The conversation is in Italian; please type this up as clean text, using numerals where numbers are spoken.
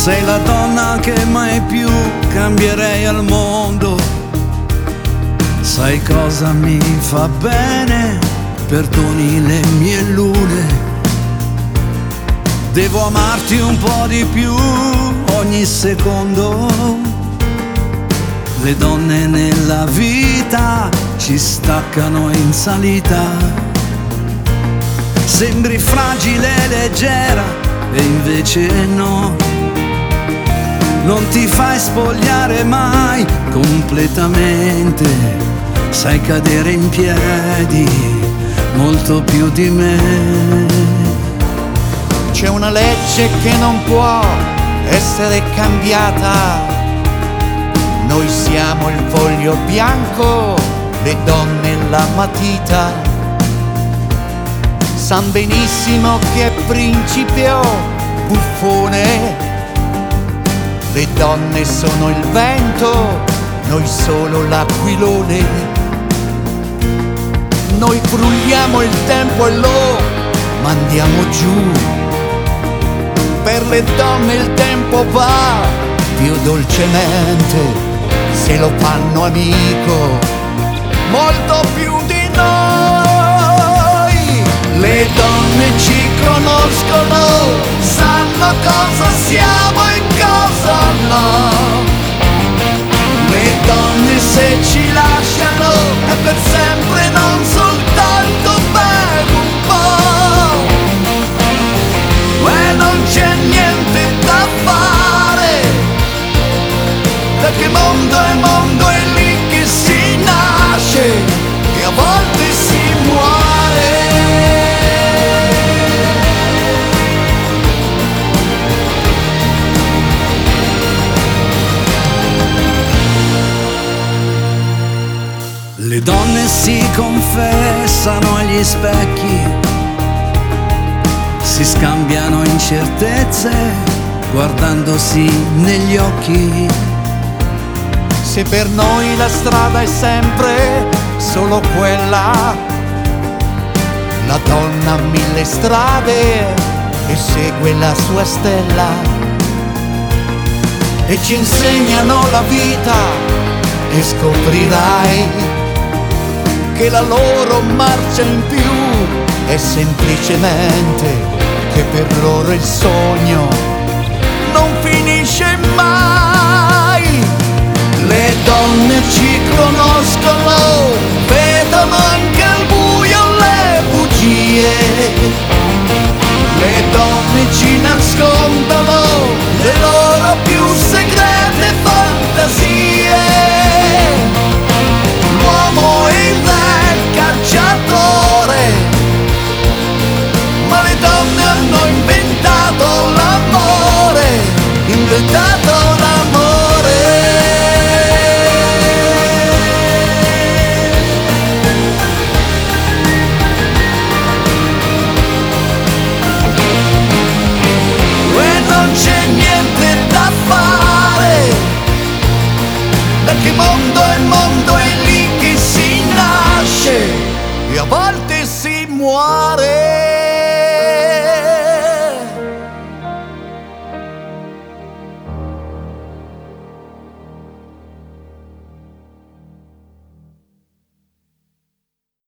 Sei la donna che mai più cambierei al mondo. Sai cosa mi fa bene? Perdoni le mie lune. Devo amarti un po' di più ogni secondo. Le donne nella vita ci staccano in salita. Sembri fragile e leggera e invece no. Non ti fai spogliare mai completamente. Sai cadere in piedi molto più di me. C'è una legge che non può essere cambiata. Noi siamo il foglio bianco, le donne la matita. San benissimo che è principe o buffone. Le donne sono il vento, noi solo l'aquilone. Noi frulliamo il tempo e lo mandiamo giù. Per le donne il tempo va più dolcemente se lo fanno amico, molto più di noi. Le donne ci conoscono, sanno cosa siamo e cosa no. Le donne se ci lasciano è per sempre, non soltanto per un po'. E non c'è niente da fare, perché mondo è mondo, è lì che si nasce e a volte si muore. Le donne si confessano agli specchi, si scambiano incertezze guardandosi negli occhi. Se per noi la strada è sempre solo quella, la donna ha mille strade e segue la sua stella. E ci insegnano la vita e scoprirai che la loro marcia in più è semplicemente che per loro il sogno non finisce mai. Le donne ci conoscono, vedono anche il buio